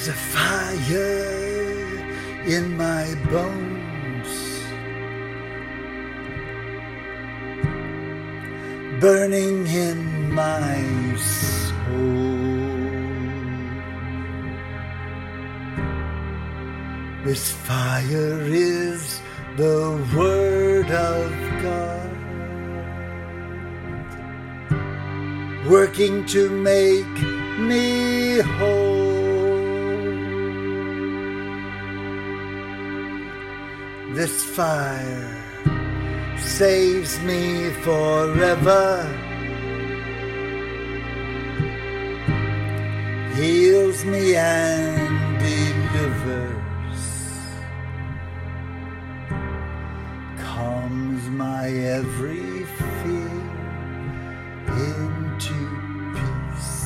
There's a fire in my bones, burning in my soul. This fire is the Word of God, working to make me whole. This fire saves me forever, heals me and delivers, calms my every fear into peace.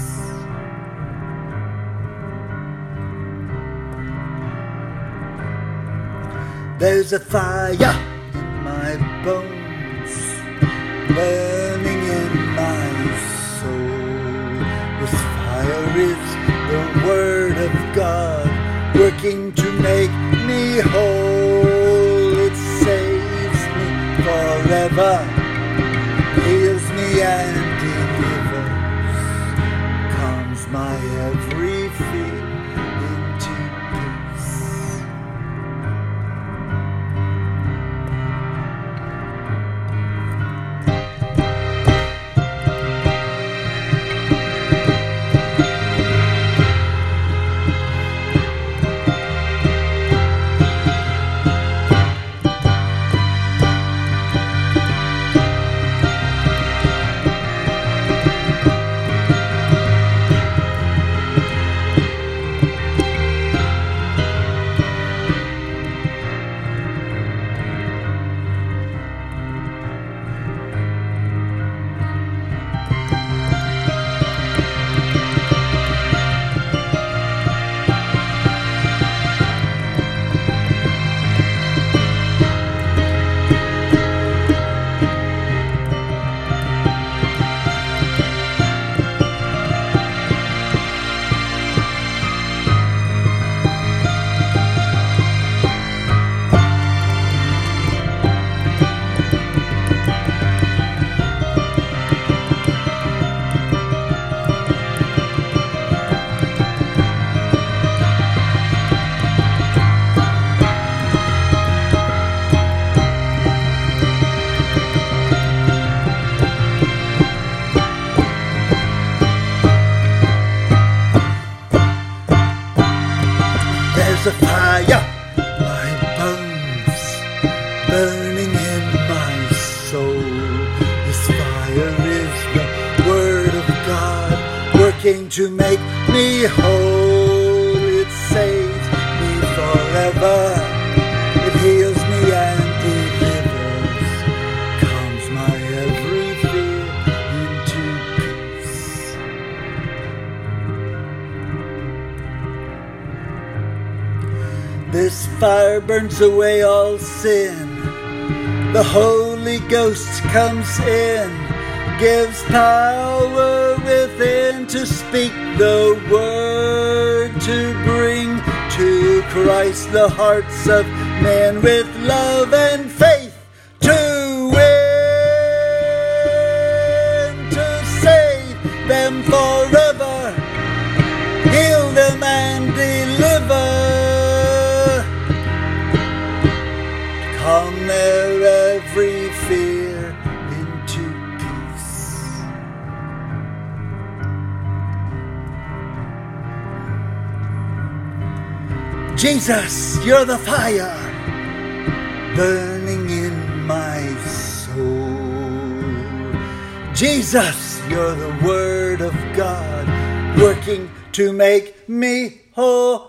There's a fire in my bones, burning in my soul. This fire is the Word of God, working to make me whole. It saves me forever, heals me and delivers, calms my every fear into peace. There's a fire in my bones, burning in my soul. This fire is the Word of God, working to make me whole. It saves me forever, it heals me and delivers, calms my every fear into peace. This fire burns away all sin. The Holy Ghost comes in, gives power within to speak the word, to bring to Christ the hearts of men with love and faith, to win, to save them forever, heal them and deliver, calm their every fear into peace. Jesus, you're the fire burning in my soul. Jesus, you're the Word of God, working to make me whole.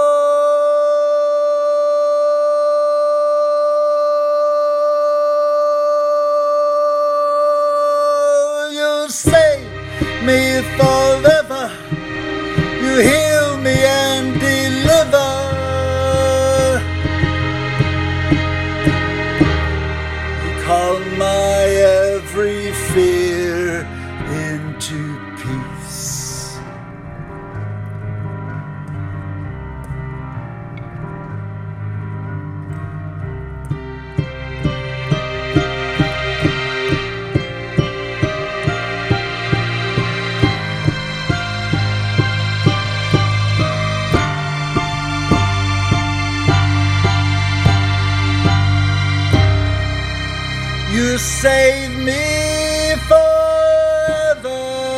Save me forever, you heal me and deliver, you calm my every fear into peace. save me forever.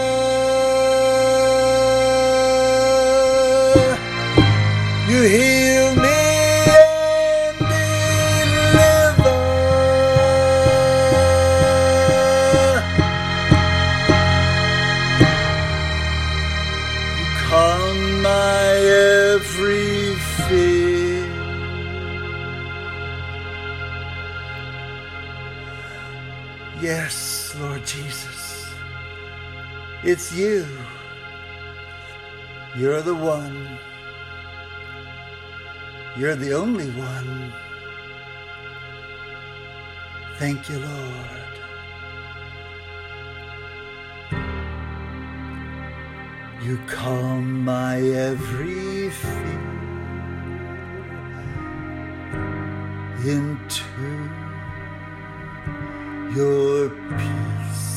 You heal me and deliver. You calm my every fear. Yes, Lord Jesus, it's you. You're the one. You're the only one. Thank you, Lord. You calm my every fear into your peace.